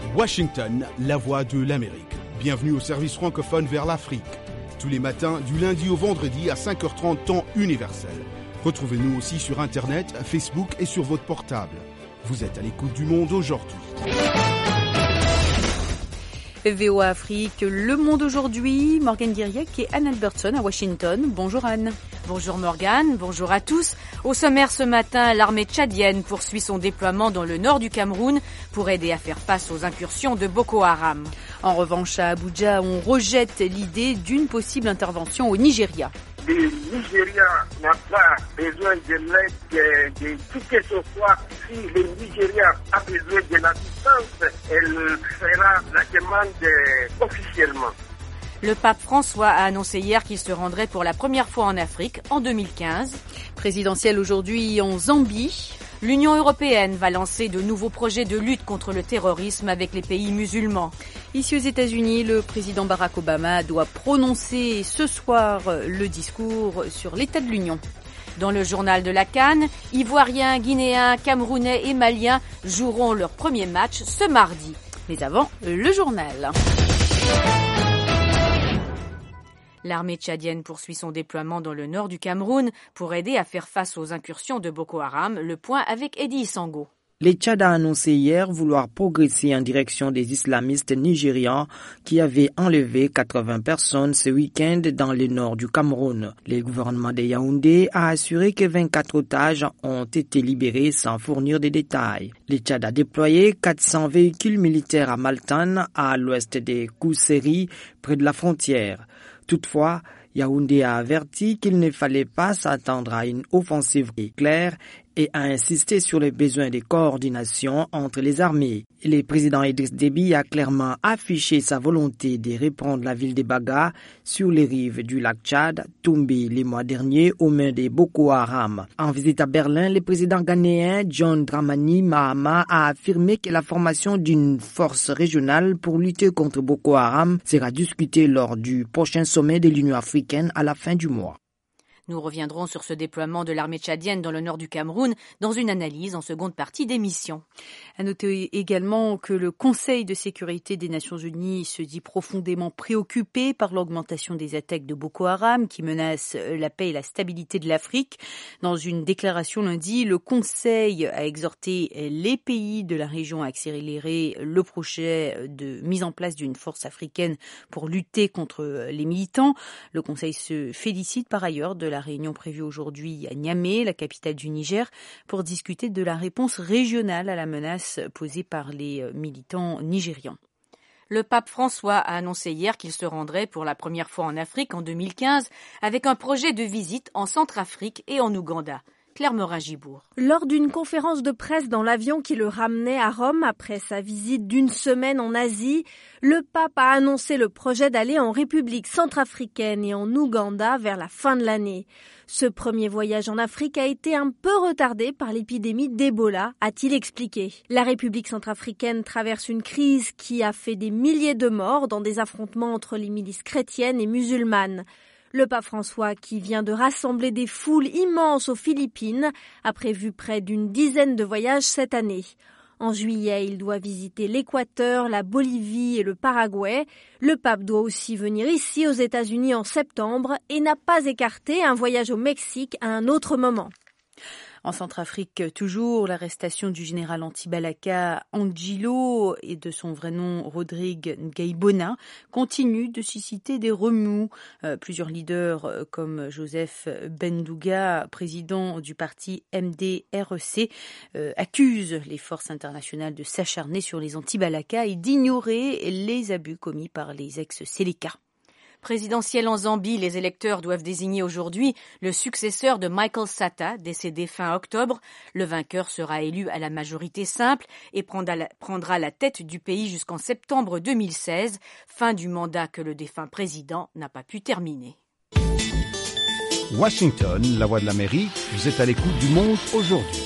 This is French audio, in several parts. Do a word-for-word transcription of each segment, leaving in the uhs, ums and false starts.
Washington, la voix de l'Amérique. Bienvenue au service francophone vers l'Afrique. Tous les matins, du lundi au vendredi à cinq heures trente, temps universel. Retrouvez-nous aussi sur Internet, Facebook et sur votre portable. Vous êtes à l'écoute du Monde aujourd'hui. V O A Afrique, Le Monde aujourd'hui, Morgane Guiriec et Anne Albertson à Washington. Bonjour Anne. Bonjour Morgane, bonjour à tous. Au sommaire ce matin, l'armée tchadienne poursuit son déploiement dans le nord du Cameroun pour aider à faire face aux incursions de Boko Haram. En revanche, à Abuja, on rejette l'idée d'une possible intervention au Nigeria. Le Nigeria n'a pas besoin de l'aide de, de qui que ce soit. Si le Nigeria a besoin de l'assistance, elle fera la demande officiellement. Le pape François a annoncé hier qu'il se rendrait pour la première fois en Afrique en deux mille quinze. Présidentielle aujourd'hui en Zambie. L'Union européenne va lancer de nouveaux projets de lutte contre le terrorisme avec les pays musulmans. Ici aux États-Unis, le président Barack Obama doit prononcer ce soir le discours sur l'état de l'Union. Dans le journal de la CAN, Ivoiriens, Guinéens, Camerounais et Maliens joueront leur premier match ce mardi. Mais avant, le journal. L'armée tchadienne poursuit son déploiement dans le nord du Cameroun pour aider à faire face aux incursions de Boko Haram. Le point avec Eddie Sango. Le Tchad a annoncé hier vouloir progresser en direction des islamistes nigérians qui avaient enlevé quatre-vingts personnes ce week-end dans le nord du Cameroun. Le gouvernement de Yaoundé a assuré que vingt-quatre otages ont été libérés sans fournir de détails. Le Tchad a déployé quatre cents véhicules militaires à Maltane, à l'ouest de Kousséri, près de la frontière. Toutefois, Yaoundé a averti qu'il ne fallait pas s'attendre à une offensive claire et a insisté sur le besoin de coordination entre les armées. Le président Idriss Déby a clairement affiché sa volonté de reprendre la ville de Baga sur les rives du lac Tchad, tombée les mois derniers aux mains de Boko Haram. En visite à Berlin, le président ghanéen John Dramani Mahama a affirmé que la formation d'une force régionale pour lutter contre Boko Haram sera discutée lors du prochain sommet de l'Union africaine à la fin du mois. Nous reviendrons sur ce déploiement de l'armée tchadienne dans le nord du Cameroun dans une analyse en seconde partie d'émission. À noter également que le Conseil de sécurité des Nations Unies se dit profondément préoccupé par l'augmentation des attaques de Boko Haram qui menacent la paix et la stabilité de l'Afrique. Dans une déclaration lundi, le Conseil a exhorté les pays de la région à accélérer le projet de mise en place d'une force africaine pour lutter contre les militants. Le Conseil se félicite par ailleurs de la La réunion prévue aujourd'hui à Niamey, la capitale du Niger, pour discuter de la réponse régionale à la menace posée par les militants nigérians. Le pape François a annoncé hier qu'il se rendrait pour la première fois en Afrique en deux mille quinze avec un projet de visite en Centrafrique et en Ouganda. Claire Morin-Gibourg. Lors d'une conférence de presse dans l'avion qui le ramenait à Rome après sa visite d'une semaine en Asie, le pape a annoncé le projet d'aller en République centrafricaine et en Ouganda vers la fin de l'année. Ce premier voyage en Afrique a été un peu retardé par l'épidémie d'Ebola, a-t-il expliqué. La République centrafricaine traverse une crise qui a fait des milliers de morts dans des affrontements entre les milices chrétiennes et musulmanes. Le pape François, qui vient de rassembler des foules immenses aux Philippines, a prévu près d'une dizaine de voyages cette année. En juillet, il doit visiter l'Équateur, la Bolivie et le Paraguay. Le pape doit aussi venir ici aux États-Unis en septembre et n'a pas écarté un voyage au Mexique à un autre moment. En Centrafrique, toujours, l'arrestation du général anti-Balaka Angilo et de son vrai nom Rodrigue Ngaïbona continue de susciter des remous. Euh, plusieurs leaders euh, comme Joseph Bendouga, président du parti M D R C, euh, accusent les forces internationales de s'acharner sur les anti-Balaka et d'ignorer les abus commis par les ex-Séléka. Présidentielle en Zambie, les électeurs doivent désigner aujourd'hui le successeur de Michael Sata, décédé fin octobre. Le vainqueur sera élu à la majorité simple et prendra la, prendra la tête du pays jusqu'en septembre deux mille seize, fin du mandat que le défunt président n'a pas pu terminer. Washington, la voix de l'Amérique, vous êtes à l'écoute du Monde aujourd'hui.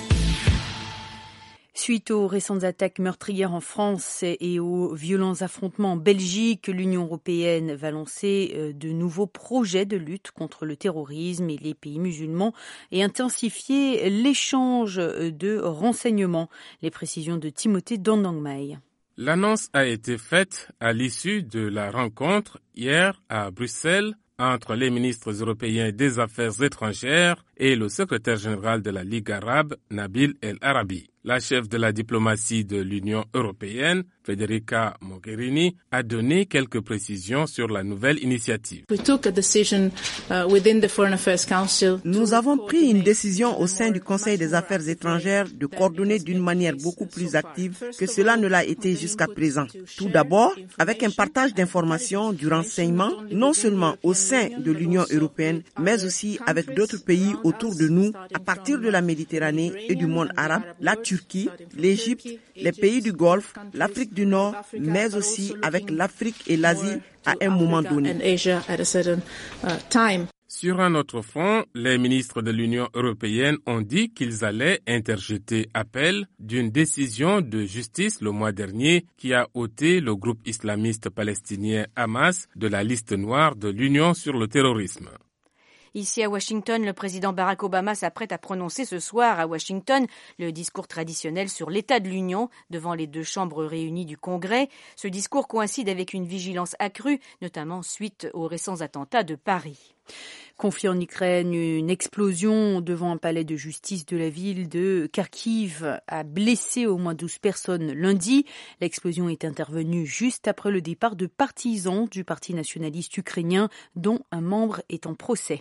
Suite aux récentes attaques meurtrières en France et aux violents affrontements en Belgique, l'Union européenne va lancer de nouveaux projets de lutte contre le terrorisme et les pays musulmans et intensifier l'échange de renseignements. Les précisions de Timothée Dandangmai. L'annonce a été faite à l'issue de la rencontre hier à Bruxelles entre les ministres européens des Affaires étrangères et le secrétaire général de la Ligue arabe, Nabil El Arabi. La chef de la diplomatie de l'Union européenne, Federica Mogherini, a donné quelques précisions sur la nouvelle initiative. Nous avons pris une décision au sein du Conseil des Affaires étrangères de coordonner d'une manière beaucoup plus active que cela ne l'a été jusqu'à présent. Tout d'abord, avec un partage d'informations, du renseignement, non seulement au sein de l'Union européenne, mais aussi avec d'autres pays autour de nous, à partir de la Méditerranée et du monde arabe, la Turquie, l'Égypte, les pays du Golfe, l'Afrique du Nord, mais aussi avec l'Afrique et l'Asie à un moment donné. Sur un autre front, les ministres de l'Union européenne ont dit qu'ils allaient interjeter appel d'une décision de justice le mois dernier qui a ôté le groupe islamiste palestinien Hamas de la liste noire de l'Union sur le terrorisme. Ici à Washington, le président Barack Obama s'apprête à prononcer ce soir à Washington le discours traditionnel sur l'état de l'Union devant les deux chambres réunies du Congrès. Ce discours coïncide avec une vigilance accrue, notamment suite aux récents attentats de Paris. Confié en Ukraine, une explosion devant un palais de justice de la ville de Kharkiv a blessé au moins douze personnes lundi. L'explosion est intervenue juste après le départ de partisans du Parti nationaliste ukrainien, dont un membre est en procès.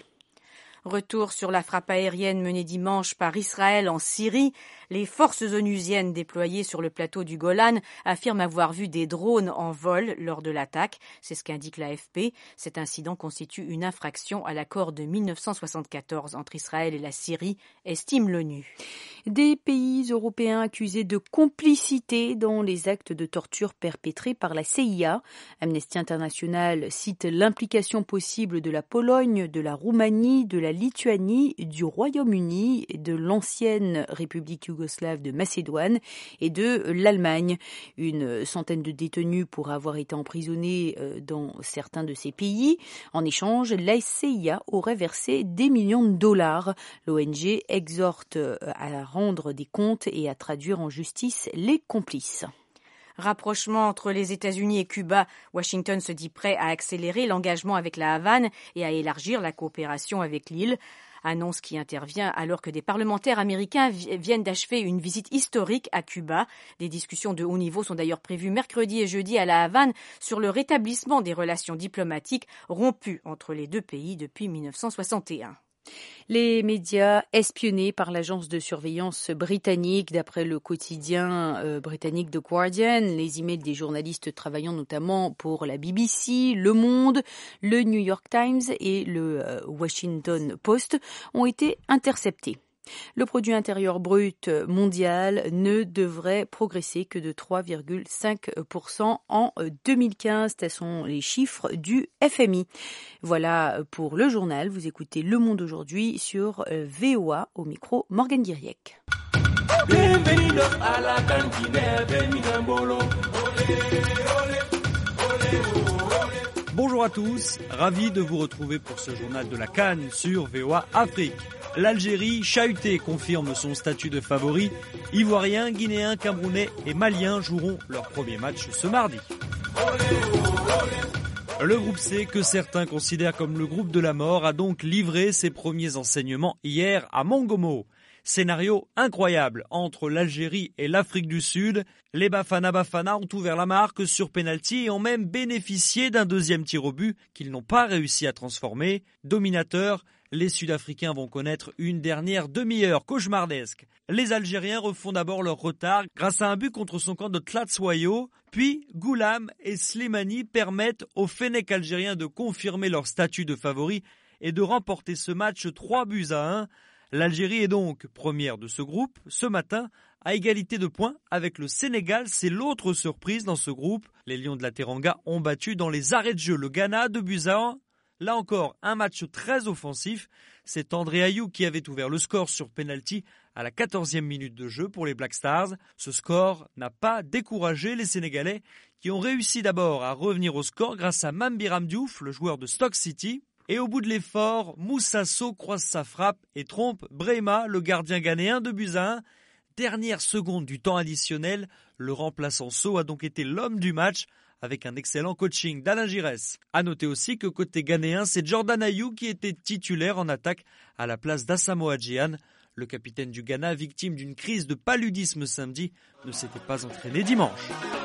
Retour sur la frappe aérienne menée dimanche par Israël en Syrie. Les forces onusiennes déployées sur le plateau du Golan affirment avoir vu des drones en vol lors de l'attaque. C'est ce qu'indique l'A F P. Cet incident constitue une infraction à l'accord de mille neuf cent soixante-quatorze entre Israël et la Syrie, estime l'ONU. Des pays européens accusés de complicité dans les actes de torture perpétrés par la C I A. Amnesty International cite l'implication possible de la Pologne, de la Roumanie, de la Lituanie, du Royaume-Uni, de l'ancienne République yougoslave de Macédoine et de l'Allemagne. Une centaine de détenus pourraient avoir été emprisonnés dans certains de ces pays. En échange, la C I A aurait versé des millions de dollars. L'O N G exhorte à rendre des comptes et à traduire en justice les complices. Rapprochement entre les États-Unis et Cuba, Washington se dit prêt à accélérer l'engagement avec la Havane et à élargir la coopération avec l'île. Annonce qui intervient alors que des parlementaires américains viennent d'achever une visite historique à Cuba. Des discussions de haut niveau sont d'ailleurs prévues mercredi et jeudi à la Havane sur le rétablissement des relations diplomatiques rompues entre les deux pays depuis mille neuf cent soixante et un. Les médias espionnés par l'agence de surveillance britannique, d'après le quotidien euh, britannique The Guardian, les emails des journalistes travaillant notamment pour la B B C, Le Monde, le New York Times et le euh, Washington Post ont été interceptés. Le produit intérieur brut mondial ne devrait progresser que de trois virgule cinq pour cent en deux mille quinze. Tels sont les chiffres du F M I. Voilà pour le journal. Vous écoutez Le Monde aujourd'hui sur V O A, au micro Morgane Guiriec. Bonjour à tous, ravi de vous retrouver pour ce journal de la CAN sur V O A Afrique. L'Algérie, chahutée, confirme son statut de favori. Ivoiriens, Guinéens, Camerounais et Maliens joueront leur premier match ce mardi. Le groupe C, que certains considèrent comme le groupe de la mort, a donc livré ses premiers enseignements hier à Mongomo. Scénario incroyable entre l'Algérie et l'Afrique du Sud. Les Bafana Bafana ont ouvert la marque sur pénalty et ont même bénéficié d'un deuxième tir au but qu'ils n'ont pas réussi à transformer. Dominateurs, les Sud-Africains vont connaître une dernière demi-heure cauchemardesque. Les Algériens refont d'abord leur retard grâce à un but contre son camp de Tlatswayo. Puis Goulam et Slimani permettent aux Fennecs algériens de confirmer leur statut de favori et de remporter ce match trois buts à un. L'Algérie est donc première de ce groupe ce matin à égalité de points avec le Sénégal. C'est l'autre surprise dans ce groupe. Les Lions de la Teranga ont battu dans les arrêts de jeu le Ghana de buts à un. Là encore, un match très offensif. C'est André Ayew qui avait ouvert le score sur penalty à la quatorzième minute de jeu pour les Black Stars. Ce score n'a pas découragé les Sénégalais qui ont réussi d'abord à revenir au score grâce à Mambiram Diouf, le joueur de Stoke City. Et au bout de l'effort, Moussa Sow croise sa frappe et trompe Brehma, le gardien ghanéen de buts à un. dernière seconde du temps additionnel, le remplaçant Sow a donc été l'homme du match avec un excellent coaching d'Alain Giresse. À noter aussi que côté ghanéen, c'est Jordan Ayew qui était titulaire en attaque à la place d'Asamoah Gyan. Le capitaine du Ghana, victime d'une crise de paludisme samedi, ne s'était pas entraîné dimanche.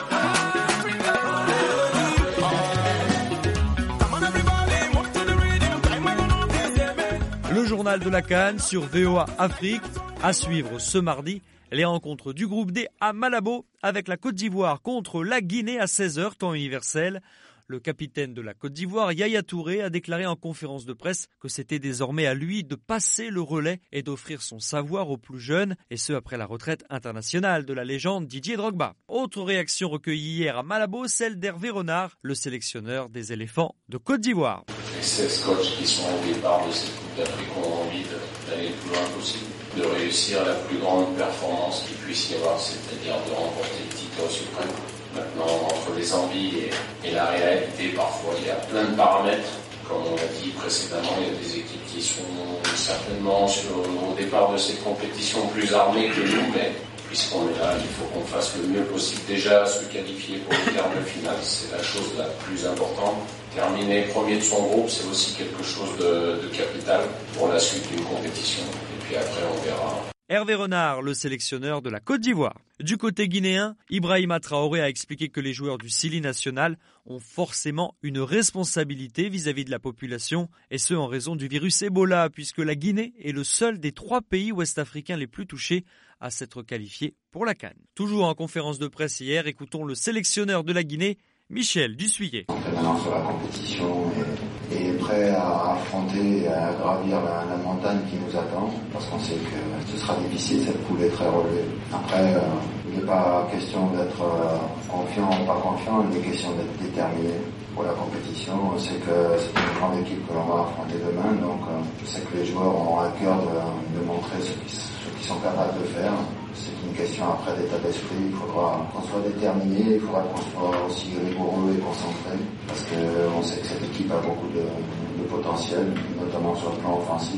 Le journal de la CAN sur V O A Afrique. À suivre ce mardi, les rencontres du groupe D à Malabo avec la Côte d'Ivoire contre la Guinée à seize heures, temps universel. Le capitaine de la Côte d'Ivoire, Yaya Touré, a déclaré en conférence de presse que c'était désormais à lui de passer le relais et d'offrir son savoir aux plus jeunes, et ce après la retraite internationale de la légende Didier Drogba. Autre réaction recueillie hier à Malabo, celle d'Hervé Renard, le sélectionneur des éléphants de Côte d'Ivoire. Les seize coachs qui sont au départ de cette Coupe d'Afrique ont envie d'aller le plus loin possible, de réussir la plus grande performance qu'il puisse y avoir, c'est-à-dire de remporter le titre suprême. Maintenant, entre les envies et, et la réalité, parfois, il y a plein de paramètres. Comme on l'a dit précédemment, il y a des équipes qui sont certainement sur, au départ de cette compétition plus armées que nous, mais puisqu'on est là, il faut qu'on fasse le mieux possible. Déjà, se qualifier pour le quart de finale, c'est la chose la plus importante. Terminer premier de son groupe, c'est aussi quelque chose de, de capital pour la suite d'une compétition. Et puis après, on verra. Hervé Renard, le sélectionneur de la Côte d'Ivoire. Du côté guinéen, Ibrahima Traoré a expliqué que les joueurs du Sili national ont forcément une responsabilité vis-à-vis de la population, et ce en raison du virus Ebola, puisque la Guinée est le seul des trois pays ouest-africains les plus touchés à s'être qualifié pour la CAN. Toujours en conférence de presse hier, écoutons le sélectionneur de la Guinée, Michel Dussuyer. On est maintenant sur la compétition et, et prêt à affronter et à gravir la, la montagne qui nous attend, parce qu'on sait que ce sera difficile, cette poule est très relevée. Après, euh, il n'est pas question d'être euh, confiant ou pas confiant, il est question d'être déterminé pour la compétition. On sait que c'est une grande équipe que l'on va affronter demain, donc euh, je sais que les joueurs auront à cœur de, de montrer ce qu'ils, ce qu'ils sont capables de faire. C'est une question après d'état d'esprit, il faudra qu'on soit déterminé, il faudra qu'on soit aussi rigoureux et concentré, parce qu'on sait que cette équipe a beaucoup de, de potentiel, notamment sur le plan offensif,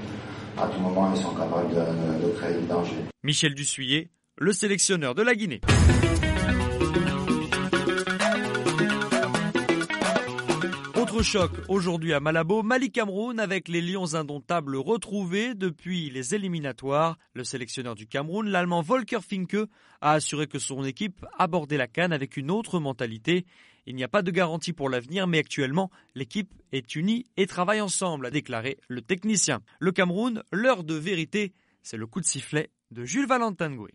et à tout moment ils sont capables de, de, de créer du danger. Michel Dussuyer, le sélectionneur de la Guinée. Autre choc aujourd'hui à Malabo, Mali-Cameroun avec les Lions indomptables retrouvés depuis les éliminatoires. Le sélectionneur du Cameroun, l'Allemand Volker Finke, a assuré que son équipe abordait la CAN avec une autre mentalité. Il n'y a pas de garantie pour l'avenir, mais actuellement, l'équipe est unie et travaille ensemble, a déclaré le technicien. Le Cameroun, l'heure de vérité, c'est le coup de sifflet de Jules Valentin Ngoué.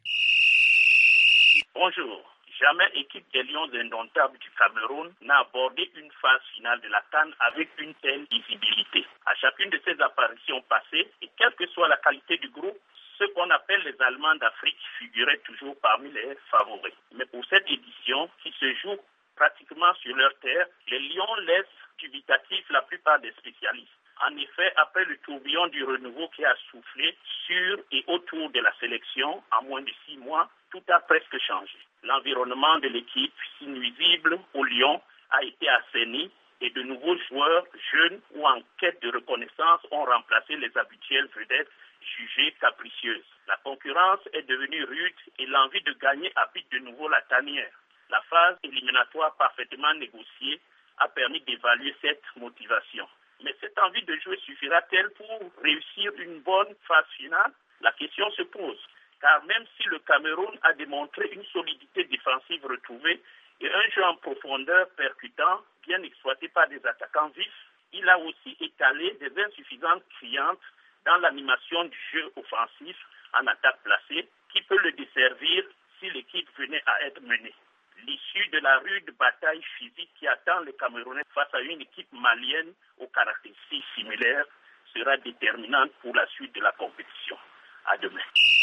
Bonjour. Jamais équipe des Lions indomptables du Cameroun n'a abordé une phase finale de la CAN avec une telle visibilité. À chacune de ces apparitions passées, et quelle que soit la qualité du groupe, ce qu'on appelle les Allemands d'Afrique figuraient toujours parmi les favoris. Mais pour cette édition, qui se joue pratiquement sur leur terre, les Lions laissent dubitatif la plupart des spécialistes. En effet, après le tourbillon du renouveau qui a soufflé sur et autour de la sélection en moins de six mois, tout a presque changé. L'environnement de l'équipe, si nuisible aux Lions, a été assaini et de nouveaux joueurs jeunes ou en quête de reconnaissance ont remplacé les habituelles vedettes jugées capricieuses. La concurrence est devenue rude et l'envie de gagner habite de nouveau la tanière. La phase éliminatoire parfaitement négociée a permis d'évaluer cette motivation. Mais cette envie de jouer suffira-t-elle pour réussir une bonne phase finale? La question se pose, car même si le Cameroun a démontré une solidité défensive retrouvée et un jeu en profondeur percutant, bien exploité par des attaquants vifs, il a aussi étalé des insuffisances criantes dans l'animation du jeu offensif en attaque placée, qui peut le desservir si l'équipe venait à être menée. L'issue de la rude bataille physique qui attend les Camerounais face à une équipe malienne aux caractéristiques similaires sera déterminante pour la suite de la compétition. À demain.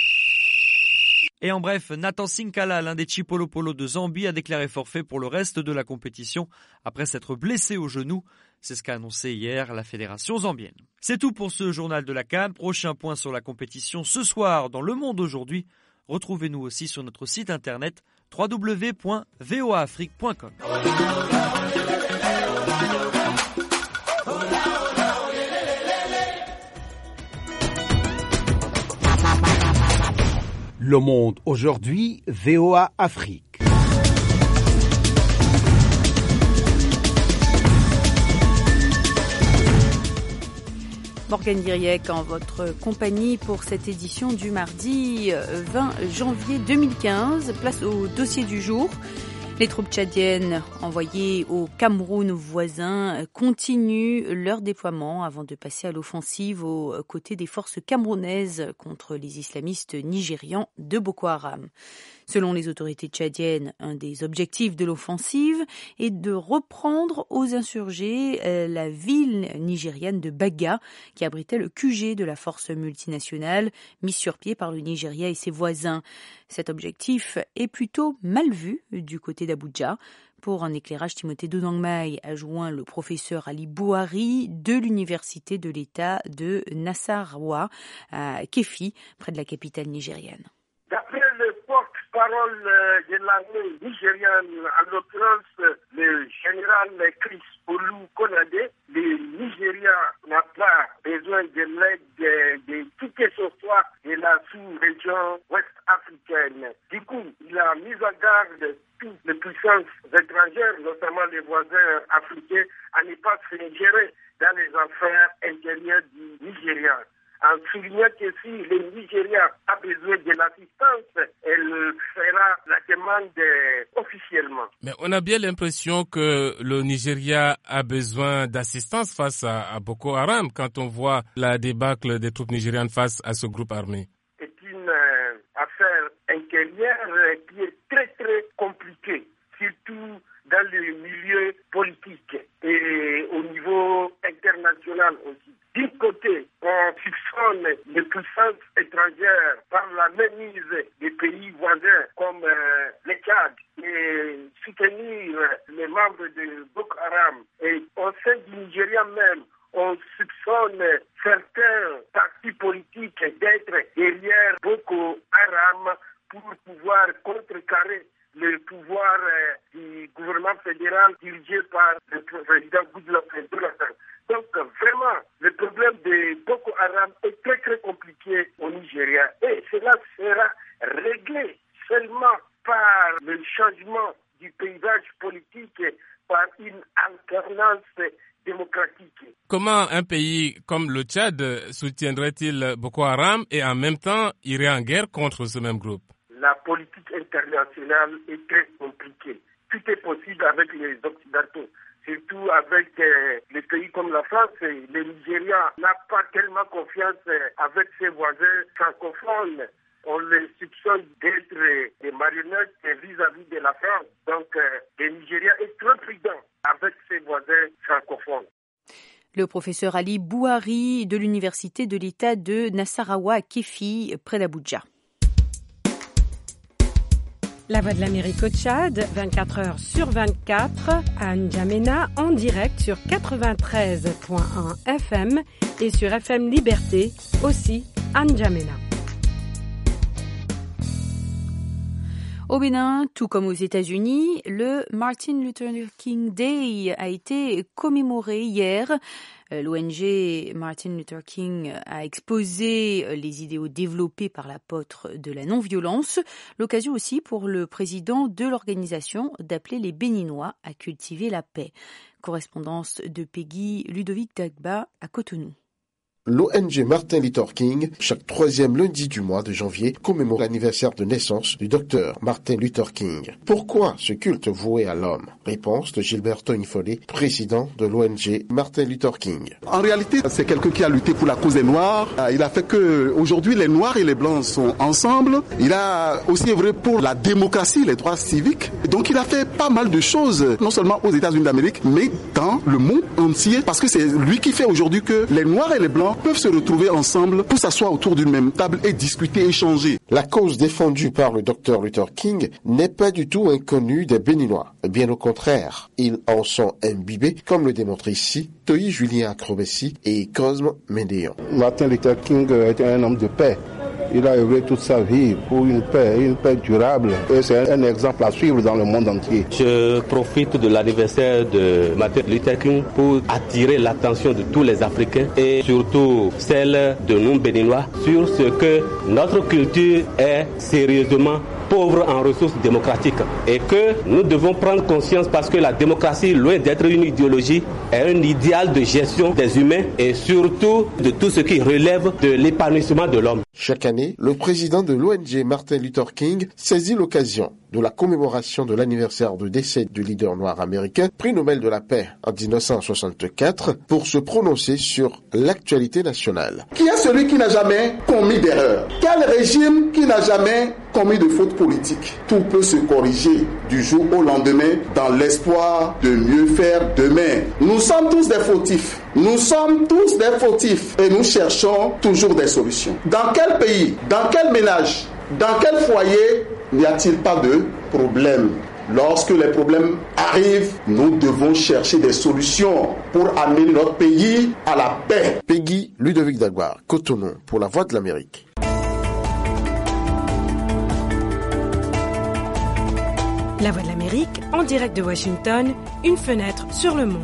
Et en bref, Nathan Sinkala, l'un des Chipolopolo de Zambie, a déclaré forfait pour le reste de la compétition après s'être blessé au genou. C'est ce qu'a annoncé hier la fédération zambienne. C'est tout pour ce journal de la CAN. Prochain point sur la compétition ce soir dans Le Monde aujourd'hui. Retrouvez-nous aussi sur notre site internet w w w point v o a afrique point com. Le Monde aujourd'hui, V O A Afrique. Morgane Diriec en votre compagnie pour cette édition du mardi vingt janvier deux mille quinze. Place au dossier du jour. Les troupes tchadiennes envoyées au Cameroun voisin continuent leur déploiement avant de passer à l'offensive aux côtés des forces camerounaises contre les islamistes nigérians de Boko Haram. Selon les autorités tchadiennes, un des objectifs de l'offensive est de reprendre aux insurgés la ville nigériane de Baga, qui abritait le Q G de la force multinationale mise sur pied par le Nigeria et ses voisins. Cet objectif est plutôt mal vu du côté d'Abuja. Pour un éclairage, Timothée Dodangmai a joint le professeur Ali Bouhari de l'université de l'État de Nassarawa à Kéfi, près de la capitale nigérienne. D'après le porte-parole de l'armée nigériane, en l'occurrence le général Chris Olu Konade, le Nigeria n'a pas besoin de l'aide de qui que ce soit de la sous-région ouest-africaine. Du coup, il a mis en garde toutes les puissances étrangères, notamment les voisins africains, à ne pas s'ingérer dans les affaires intérieures du Nigeria. En soulignant que si le Nigeria a besoin de l'assistance, elle fera la demande officiellement. Mais on a bien l'impression que le Nigeria a besoin d'assistance face à, à Boko Haram quand on voit la débâcle des troupes nigérianes face à ce groupe armé. C'est une euh, affaire intérieure euh, qui est très très compliquée, surtout dans le milieu politique et au niveau international aussi. D'un côté, on soupçonne les puissances étrangères par la mainmise des pays voisins comme euh, le Tchad et soutenir les membres de Boko Haram. Et au sein du Nigeria même, on soupçonne certains partis politiques d'être derrière Boko Haram pour pouvoir contrecarrer le pouvoir euh, du gouvernement fédéral dirigé par le président Goodluck Jonathan. Donc vraiment, le problème de Boko Haram est très très compliqué au Nigeria et cela sera réglé seulement par le changement du paysage politique, par une alternance démocratique. Comment un pays comme le Tchad soutiendrait-il Boko Haram et en même temps irait en guerre contre ce même groupe? La politique internationale est très compliquée. Tout est possible avec les Occidentaux, surtout avec euh, les pays comme la France. Le Nigeria n'a pas tellement confiance avec ses voisins francophones. On les soupçonne d'être des marionnettes vis-à-vis de la France. Donc, euh, le Nigeria est très prudent avec ses voisins francophones. Le professeur Ali Bouhari de l'université de l'État de Nassarawa à Kéfi, près d'Abuja. La Voix de l'Amérique au Tchad, vingt-quatre heures sur vingt-quatre, à N'Djamena, en direct sur quatre-vingt-treize virgule un F M et sur F M Liberté, aussi à N'Djamena. Au Bénin, tout comme aux États-Unis, le Martin Luther King Day a été commémoré hier. L'O N G Martin Luther King a exposé les idéaux développés par l'apôtre de la non-violence. L'occasion aussi pour le président de l'organisation d'appeler les Béninois à cultiver la paix. Correspondance de Peggy Ludovic Dagba à Cotonou. L'O N G Martin Luther King, chaque troisième lundi du mois de janvier, commémore l'anniversaire de naissance du docteur Martin Luther King. Pourquoi ce culte voué à l'homme? Réponse de Gilberto Infoli, président de l'O N G Martin Luther King. En réalité, c'est quelqu'un qui a lutté pour la cause des Noirs. Il a fait que aujourd'hui les Noirs et les Blancs sont ensemble. Il a aussi œuvré pour la démocratie, les droits civiques. Donc il a fait pas mal de choses, non seulement aux États-Unis d'Amérique, mais dans le monde entier, parce que c'est lui qui fait aujourd'hui que les Noirs et les Blancs peuvent se retrouver ensemble pour s'asseoir autour d'une même table et discuter, échanger. La cause défendue par le docteur Luther King n'est pas du tout inconnue des Béninois. Bien au contraire, ils en sont imbibés, comme le démontre ici Toyi Julien Acrobessi et Cosme Médéon. Martin Luther King était un homme de paix. Il a œuvré toute sa vie pour une paix, une paix durable. Et c'est un exemple à suivre dans le monde entier. Je profite de l'anniversaire de Martin Luther King pour attirer l'attention de tous les Africains et surtout celle de nous Béninois sur ce que notre culture est sérieusement pauvre en ressources démocratiques et que nous devons prendre conscience parce que la démocratie, loin d'être une idéologie, est un idéal de gestion des humains et surtout de tout ce qui relève de l'épanouissement de l'homme. Chaque année, le président de l'O N G Martin Luther King saisit l'occasion de la commémoration de l'anniversaire du décès du leader noir américain, prix Nobel de la paix en dix-neuf cent soixante-quatre, pour se prononcer sur l'actualité nationale. Qui est celui qui n'a jamais commis d'erreur? Quel régime qui n'a jamais commis de faute politique? Tout peut se corriger du jour au lendemain dans l'espoir de mieux faire demain. Nous sommes tous des fautifs. Nous sommes tous des fautifs et nous cherchons toujours des solutions. Dans quel pays, dans quel ménage, dans quel foyer n'y a-t-il pas de problème? Lorsque les problèmes arrivent, nous devons chercher des solutions pour amener notre pays à la paix. Peggy Ludovic Dagbar, Cotonou, pour la Voix de l'Amérique. La Voix de l'Amérique, en direct de Washington, une fenêtre sur le monde.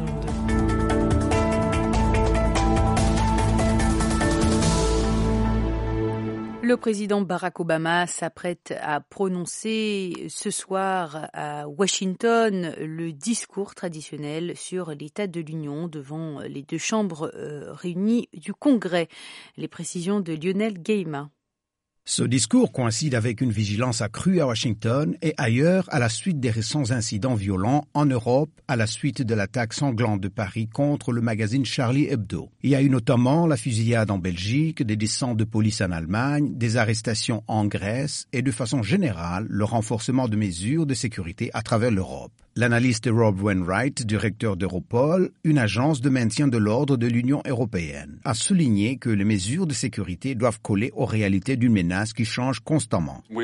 Le président Barack Obama s'apprête à prononcer ce soir à Washington le discours traditionnel sur l'état de l'Union devant les deux chambres réunies du Congrès. Les précisions de Lionel Guillemin. Ce discours coïncide avec une vigilance accrue à Washington et ailleurs à la suite des récents incidents violents en Europe à la suite de l'attaque sanglante de Paris contre le magazine Charlie Hebdo. Il y a eu notamment la fusillade en Belgique, des descentes de police en Allemagne, des arrestations en Grèce et de façon générale le renforcement de mesures de sécurité à travers l'Europe. L'analyste Rob Wainwright, directeur d'Europol, une agence de maintien de l'ordre de l'Union européenne, a souligné que les mesures de sécurité doivent coller aux réalités d'une menace qui change constamment. Nous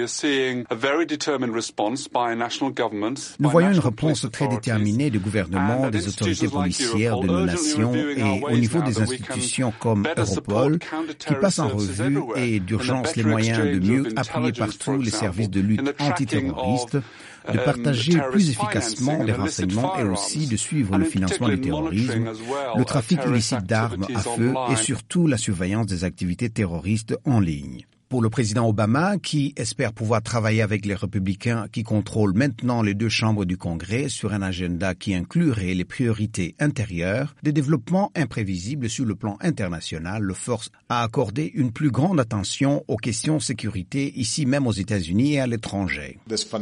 voyons une réponse très déterminée des gouvernements, des autorités policières de nos nations et au niveau des institutions comme Europol qui passent en revue et d'urgence les moyens de mieux appuyer partout les services de lutte antiterroriste, de partager plus efficacement les renseignements et aussi de suivre le financement du terrorisme, le trafic illicite d'armes à feu et surtout la surveillance des activités terroristes en ligne. Pour le président Obama, qui espère pouvoir travailler avec les républicains qui contrôlent maintenant les deux chambres du Congrès sur un agenda qui inclurait les priorités intérieures, des développements imprévisibles sur le plan international le forcent à accorder une plus grande attention aux questions de sécurité ici même aux États-Unis et à l'étranger.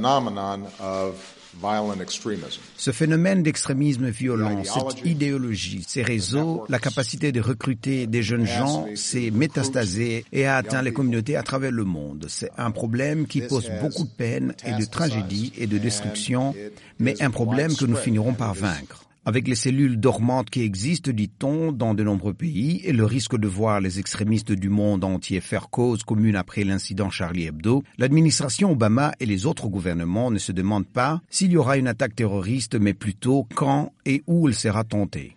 Ce phénomène d'extrémisme violent, cette idéologie, ces réseaux, la capacité de recruter des jeunes gens s'est métastasée et a atteint les communautés à travers le monde. C'est un problème qui pose beaucoup de peine et de tragédie et de destruction, mais un problème que nous finirons par vaincre. Avec les cellules dormantes qui existent, dit-on, dans de nombreux pays et le risque de voir les extrémistes du monde entier faire cause commune après l'incident Charlie Hebdo, l'administration Obama et les autres gouvernements ne se demandent pas s'il y aura une attaque terroriste, mais plutôt quand et où elle sera tentée.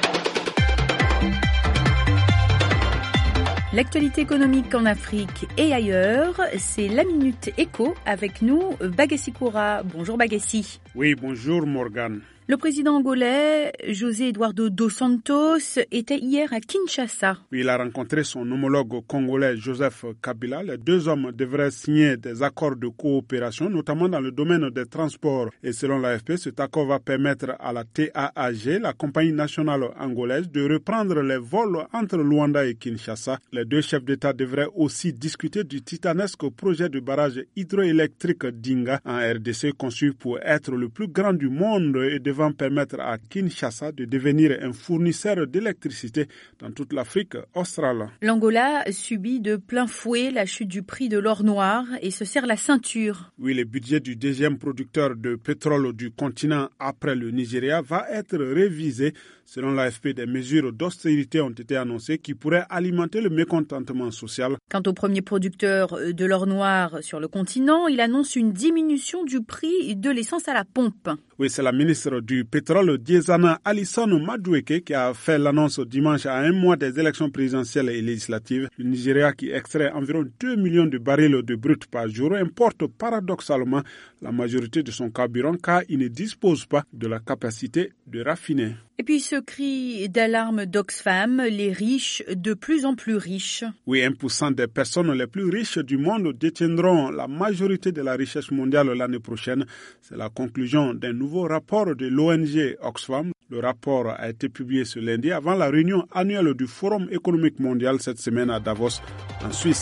L'actualité économique en Afrique et ailleurs, c'est la Minute Éco avec nous, Bagassi Koura. Bonjour Bagassi. Oui, bonjour Morgane. Le président angolais, José Eduardo dos Santos, était hier à Kinshasa. Il a rencontré son homologue congolais Joseph Kabila. Les deux hommes devraient signer des accords de coopération, notamment dans le domaine des transports. Et selon l'A F P, cet accord va permettre à la T A A G, la compagnie nationale angolaise, de reprendre les vols entre Luanda et Kinshasa. Les deux chefs d'État devraient aussi discuter du titanesque projet de barrage hydroélectrique d'Inga en R D C, conçu pour être le plus grand du monde et devant permettre à Kinshasa de devenir un fournisseur d'électricité dans toute l'Afrique australe. L'Angola subit de plein fouet la chute du prix de l'or noir et se serre la ceinture. Oui, le budget du deuxième producteur de pétrole du continent après le Nigeria va être révisé Selon l'A F P, des mesures d'austérité ont été annoncées qui pourraient alimenter le mécontentement social. Quant au premier producteur de l'or noir sur le continent, il annonce une diminution du prix de l'essence à la pompe. Oui, c'est la ministre du pétrole, Diezana Alison Madueke, qui a fait l'annonce dimanche à un mois des élections présidentielles et législatives. Le Nigeria, qui extrait environ deux millions de barils de brut par jour, importe paradoxalement la majorité de son carburant car il ne dispose pas de la capacité de raffiner. Et puis ce cri d'alarme d'Oxfam, les riches de plus en plus riches. Oui, un pour cent des personnes les plus riches du monde détiendront la majorité de la richesse mondiale l'année prochaine. C'est la conclusion d'un nouveau rapport de l'O N G Oxfam. Le rapport a été publié ce lundi avant la réunion annuelle du Forum économique mondial cette semaine à Davos, en Suisse.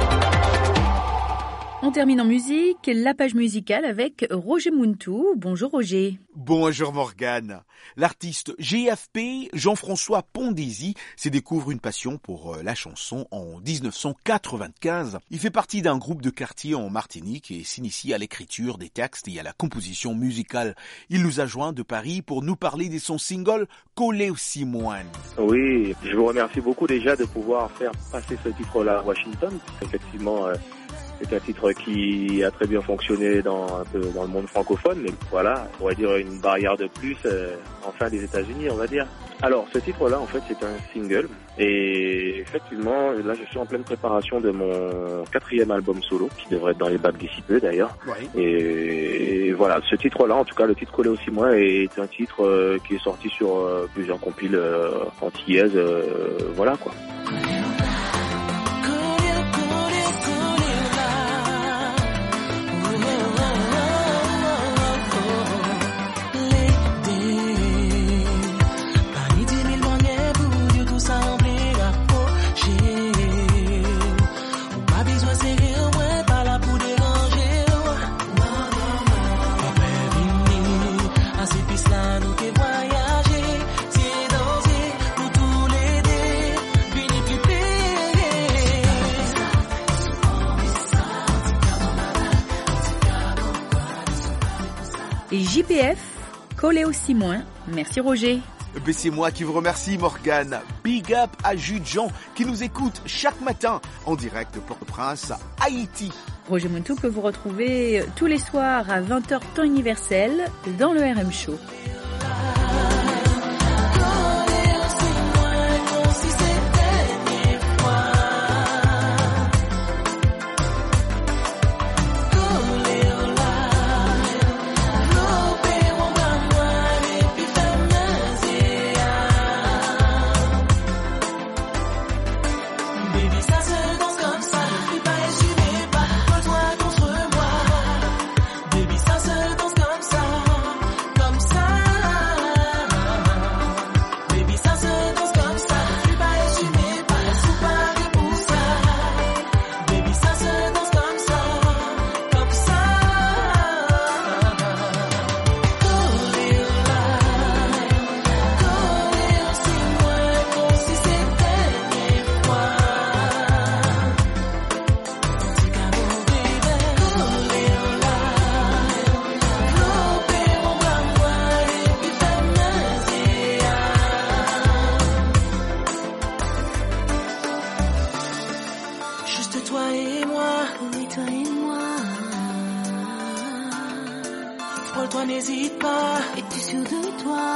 On termine en musique, la page musicale avec Roger Muntu. Bonjour Roger. Bonjour Morgane. L'artiste G F P, Jean-François Pondesi, se découvre une passion pour la chanson en dix-neuf cent quatre-vingt-quinze. Il fait partie d'un groupe de quartier en Martinique et s'initie à l'écriture des textes et à la composition musicale. Il nous a joint de Paris pour nous parler de son single « Collé au Simoine ». Oui, je vous remercie beaucoup déjà de pouvoir faire passer ce titre-là à Washington. Effectivement, euh, c'est un titre qui a très bien fonctionné dans, un peu dans le monde francophone, mais voilà, on pourrait dire une barrière de plus, euh, enfin des États-Unis, on va dire. Alors, ce titre-là, en fait, c'est un single, et effectivement, là, je suis en pleine préparation de mon quatrième album solo, qui devrait être dans les bacs d'ici peu, d'ailleurs. Ouais. Et, et voilà, ce titre-là, en tout cas, le titre Collé au Simoine est un titre euh, qui est sorti sur euh, plusieurs compiles euh, antillaises, euh, voilà, quoi. J P F, Collé au Simoine. Merci Roger. Ben c'est moi qui vous remercie Morgane. Big up à Jude Jean qui nous écoute chaque matin en direct de Port-au-Prince à Haïti. Roger Muntu peut vous retrouver tous les soirs à vingt heures temps universel dans le R M Show. Toi n'hésite pas, es-tu sûr de toi?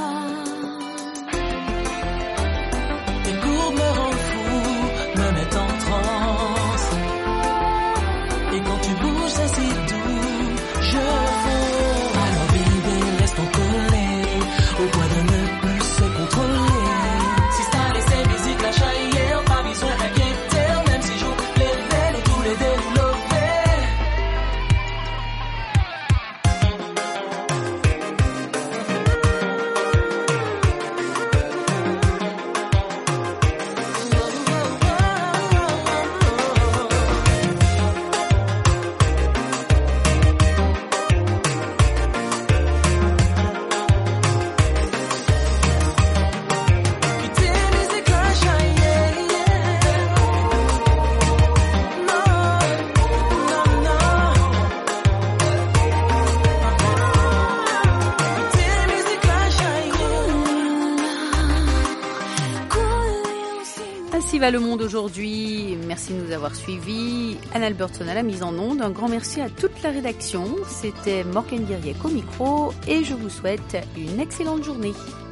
Tes courbes me rendent fou, me mettent en transe. Et quand tu bouges, ça c'est doux, je fonds. Alors baby, restons collés, au point de ne plus se contrôler. Si ça laissait musique la chahière, pas besoin d'inquiéter, même si j'ouvre les veines et tous les développés. Ainsi va le monde aujourd'hui. Merci de nous avoir suivis. Anne Albertson à la mise en onde. Un grand merci à toute la rédaction. C'était Morgane Guerrier au micro et je vous souhaite une excellente journée.